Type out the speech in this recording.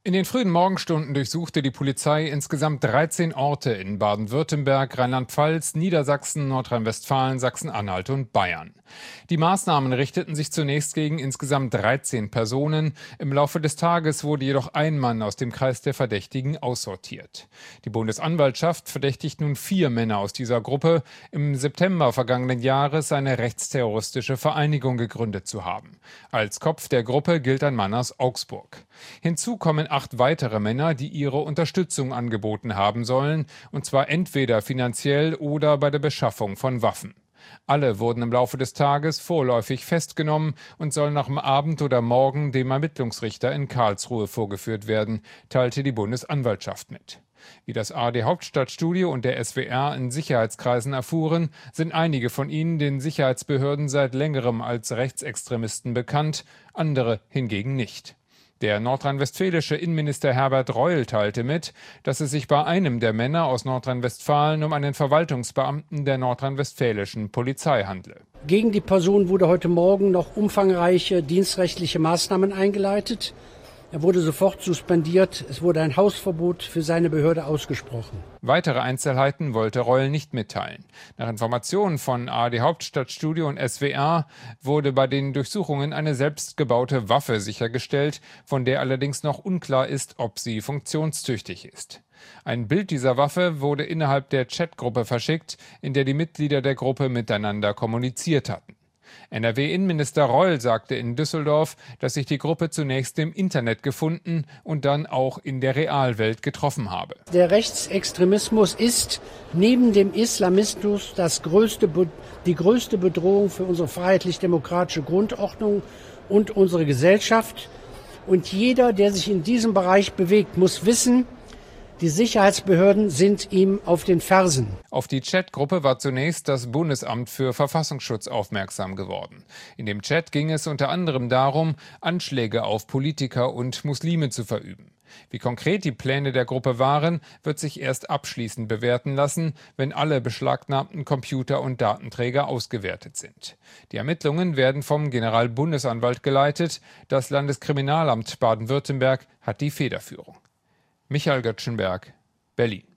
In den frühen Morgenstunden durchsuchte die Polizei insgesamt 13 Orte in Baden-Württemberg, Rheinland-Pfalz, Niedersachsen, Nordrhein-Westfalen, Sachsen-Anhalt und Bayern. Die Maßnahmen richteten sich zunächst gegen insgesamt 13 Personen. Im Laufe des Tages wurde jedoch ein Mann aus dem Kreis der Verdächtigen aussortiert. Die Bundesanwaltschaft verdächtigt nun 4 Männer aus dieser Gruppe, im September vergangenen Jahres eine rechtsterroristische Vereinigung gegründet zu haben. Als Kopf der Gruppe gilt ein Mann aus Augsburg. Hinzu kommen 8 weitere Männer, die ihre Unterstützung angeboten haben sollen, und zwar entweder finanziell oder bei der Beschaffung von Waffen. Alle wurden im Laufe des Tages vorläufig festgenommen und sollen am Abend oder morgen dem Ermittlungsrichter in Karlsruhe vorgeführt werden, teilte die Bundesanwaltschaft mit. Wie das ARD Hauptstadtstudio und der SWR in Sicherheitskreisen erfuhren, sind einige von ihnen den Sicherheitsbehörden seit längerem als Rechtsextremisten bekannt, andere hingegen nicht. Der nordrhein-westfälische Innenminister Herbert Reul teilte mit, dass es sich bei einem der Männer aus Nordrhein-Westfalen um einen Verwaltungsbeamten der nordrhein-westfälischen Polizei handle. Gegen die Person wurde heute Morgen noch umfangreiche dienstrechtliche Maßnahmen eingeleitet. Er wurde sofort suspendiert. Es wurde ein Hausverbot für seine Behörde ausgesprochen. Weitere Einzelheiten wollte Reul nicht mitteilen. Nach Informationen von ARD Hauptstadtstudio und SWR wurde bei den Durchsuchungen eine selbstgebaute Waffe sichergestellt, von der allerdings noch unklar ist, ob sie funktionstüchtig ist. Ein Bild dieser Waffe wurde innerhalb der Chatgruppe verschickt, in der die Mitglieder der Gruppe miteinander kommuniziert hatten. NRW-Innenminister Reul sagte in Düsseldorf, dass sich die Gruppe zunächst im Internet gefunden und dann auch in der Realwelt getroffen habe. Der Rechtsextremismus ist neben dem Islamismus die größte Bedrohung für unsere freiheitlich-demokratische Grundordnung und unsere Gesellschaft. Und jeder, der sich in diesem Bereich bewegt, muss wissen, die Sicherheitsbehörden sind ihm auf den Fersen. Auf die Chatgruppe war zunächst das Bundesamt für Verfassungsschutz aufmerksam geworden. In dem Chat ging es unter anderem darum, Anschläge auf Politiker und Muslime zu verüben. Wie konkret die Pläne der Gruppe waren, wird sich erst abschließend bewerten lassen, wenn alle beschlagnahmten Computer und Datenträger ausgewertet sind. Die Ermittlungen werden vom Generalbundesanwalt geleitet. Das Landeskriminalamt Baden-Württemberg hat die Federführung. Michael Göttschenberg, Berlin.